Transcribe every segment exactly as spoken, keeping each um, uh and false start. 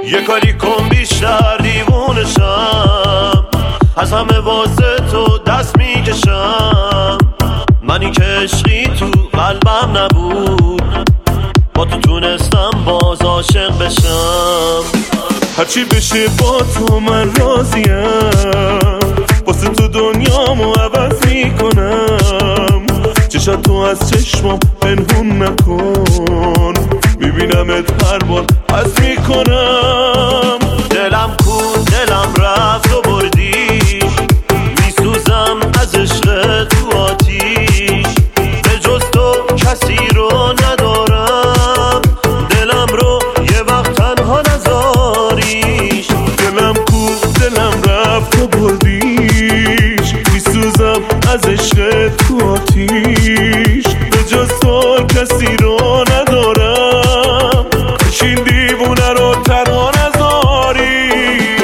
یه کاری کن بیشتر دیوونشم، از همه واسه تو دست میکشم. منی که عشقی تو قلبم نبود، با تو تونستم باز عاشق بشم. هرچی بشه با تو من راضیم، واسه تو دنیامو عوض میکنم. چشات تو از چشمم پنهون نکن، میبینمت هر بار حس میکنم. دلم کو دلم رفت و بردیش، میسوزم از عشق تو آتیش. به جز تو کسی رو ندارم، دلم رو یه وقت تنها نذاریش. دلم کو دلم رفت و بردیش، میسوزم از عشق تو آتیش. به جز تو کسی رو ندارم، این دیوونه رو تنها نذاریش.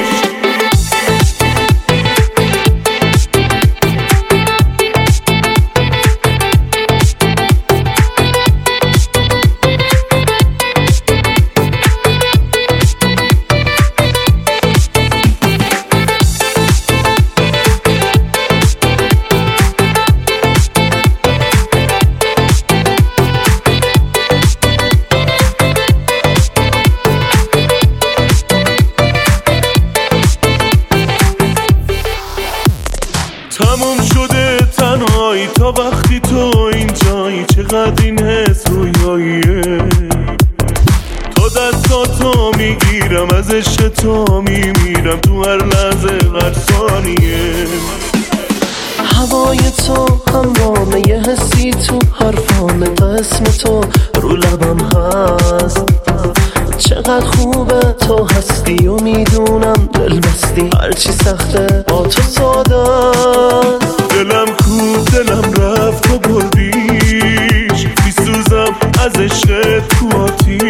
تموم شده تنهایی تا وقتی تو اینجایی. چقدر این حس رویاییه، تا دستاتو میگیرم از عشق تو میمیرم تو هر لحظه هر ثانیه. هوای تو همرامه یه حسی تو حرفامه، تا اسم تو رو لبم هست. چقدر خوبه تو هستی و میدونم دل بستی، هرچی سخته با تو ساده. دلم کو دلم رفت و بردیش، میسوزم از عشق تو آتیش.